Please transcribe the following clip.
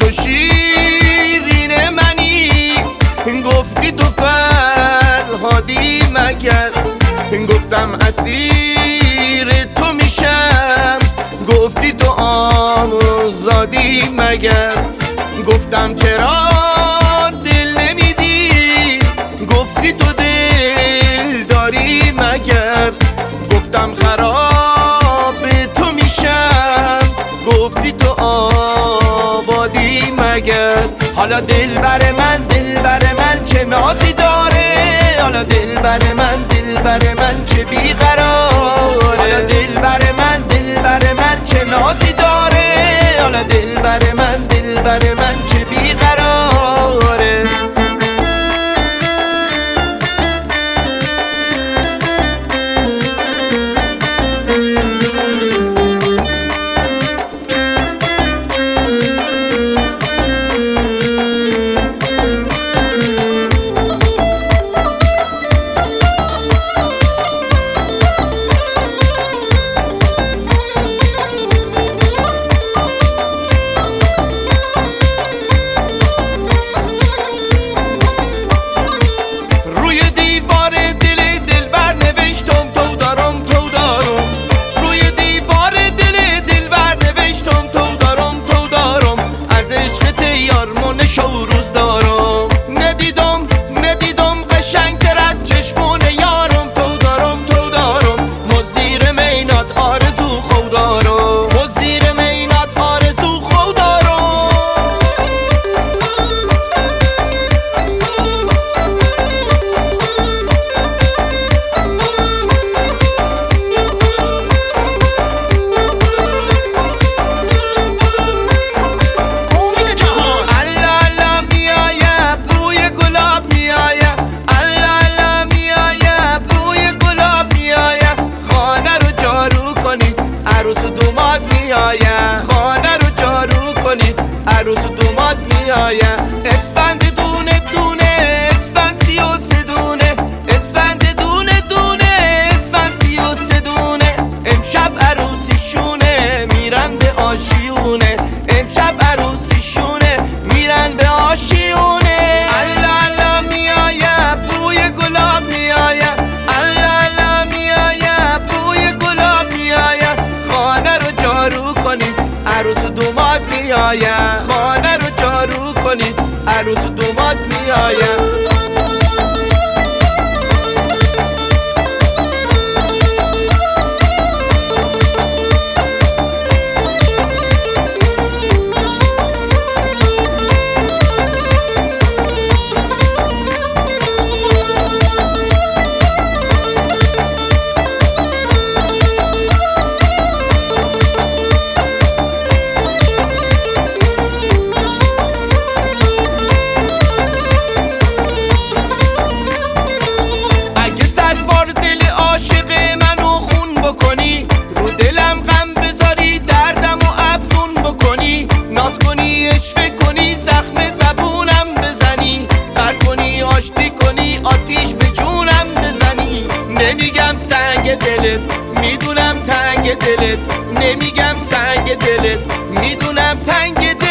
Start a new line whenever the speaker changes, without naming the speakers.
تو شیرین منی، گفتی تو فرهادی مگر، گفتم اسیر تو میشم، گفتی تو آزادی مگر، گفتم چرا دل نمیدی، گفتی تو دل داری مگر، گفتم خراب تو میشم، گفتی تو آبادی مگر. حالا دل بر من چه نازی داره، حالا دل بر من چه بیقراره، حالا دل بر من چه نازی داره، حالا دل بر من چه بیقراره. ندیدم قشنگتر از چشمون یارم، تو دارم مزیر مینات آرزو خودارم، مزیر مینات آرزو خودارم. امید جهان الله میایه بوی گلاب میایه، الله میایه بوی گلاب میایه، خانه رو جارو کنید عروس و دوماد میایه، خانه رو جارو کنید عروس و دوماد میایه. اسفند دونه دونه اسفند 33 دونه، اسفند دونه دونه اسفند 33 دونه، امشب عروسیشونه میرن به آشیونه، امشب عروسیشونه میرن به آشیونه. الله میایه بوی گلاب میایه، الله میایه بوی گلاب میایه، خانه رو جارو کنید عروس و دوماد میایه، خانه رو جارو کنید عروس و دوماد میایه. نمیگم سنگ دلت میدونم تنگ دلت، نمیگم سنگ دلت میدونم تنگ دلت.